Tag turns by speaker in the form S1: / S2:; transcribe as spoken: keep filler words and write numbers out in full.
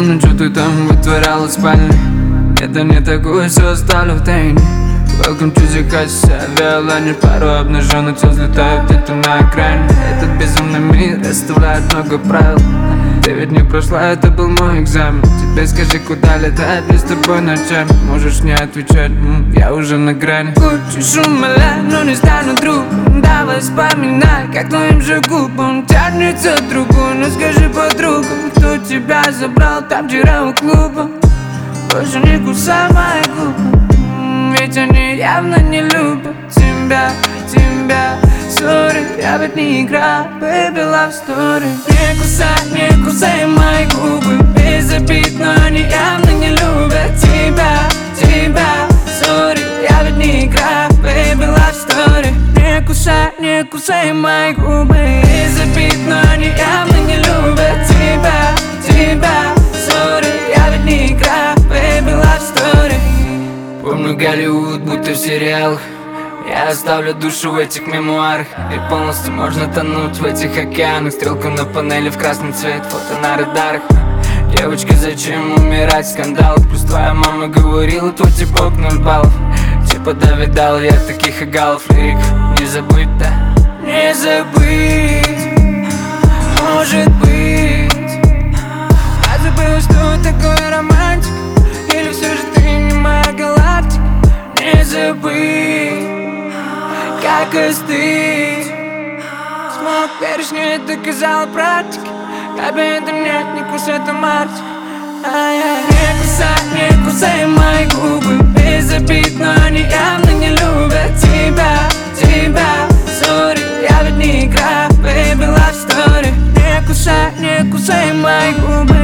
S1: помню, что ты там вытворяла в спальне. Это не такое, все оставлю в тайне. Welcome to the house, авиалайнер. Пару обнаженных тел взлетают где-то на экране. Этот безумный мир оставляет много правил. Ты ведь не прошла, это был мой экзамен. Теперь скажи, куда летать, мне с тобой ночами. Можешь не отвечать, м, я уже на грани. Хочешь умолять, но не стану другом. Давай вспоминай, как твоим же губам тянется другой. Но скажи подругам, кто тебя забрал там вчера у клуба. Больше не кусай мои губы, ведь они явно не любят тебя, тебя. Sorry, я ведь не играю, baby love story. Не кусай, не кусай мои губы, без обид, но они явно не любят тебя, тебя. Sorry, я ведь не играю, baby love story. Не кусай, не кусай мои губы, без обид, но они явно не любят тебя, тебя. Sorry, я ведь не играю, baby love story. Помню Голливуд, будто в сериалах. Я оставлю душу в этих мемуарах. И полностью можно тонуть в этих океанах. Стрелку на панели в красный цвет, фото на радарах. Девочка, зачем умирать в скандалах? Плюс твоя мама говорила, твой типок ноль баллов. Типа да, видал я таких игалов. Лирик, не забыть, да? Не забыть, может быть. Я забыла, что такое романтик. Или все же ты не моя галактика? Не забыть, как остыть. Смог перешнить, доказала практика. Тебе это нет, не кусай, это мартик. Не кусай, не кусай мои губы, без обид, но они явно не любят тебя, тебя. Sorry, я ведь не играю, baby love story. Не кусай, не кусай мои губы.